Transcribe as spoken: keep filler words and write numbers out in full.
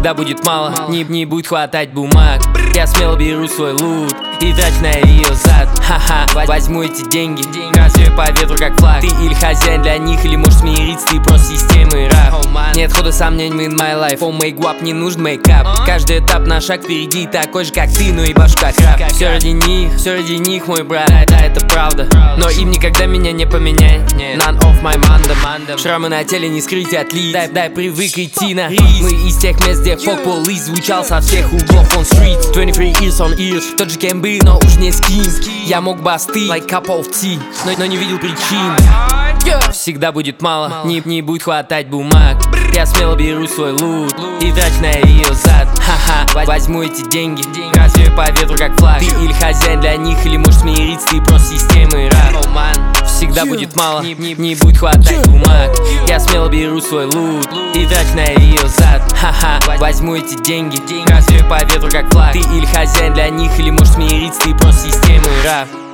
всегда будет мало, не, не будет хватать бумаг. Я смело беру свой лут и трачу на ее зад. Ха-ха, возьму эти деньги, развею по ветру как флаг. Ты или хозяин для них, или можешь смириться, ты просто системы раб. Нет хода сомнений in my life, oh make up, не нужен мейкап. Каждый этап на шаг впереди, такой же как ты, ну и башка краб. Все ради них, все ради них, мой брат, да, да, это правда. Но им никогда меня не поменять. None of my manda. Шрамы на теле не скрыть от лиц. Дай, дай привык идти на риск. Мы из тех мест, где фок полис звучал со всех углов on streets. двадцать три years on ears, тот же кем был, но уж не с кем. Я мог бы остыть, like cup of tea, но, но не видел причин. Всегда будет мало, не, не будет хватать бумаг. Я смело беру свой лут и трачу на ее зад. Ха-ха, возьму эти деньги, развею по ветру как флаг. Ты или хозяин для них, или можешь смириться, ты просто системы раб. Всегда будет мало, не, не, не будет хватать бумаг. Я смело беру свой лут и трачу на ее зад. Ха-ха, возьму эти деньги, развею по ветру как флаг. Ты или хозяин для них, или можешь смириться, ты просто системы раб.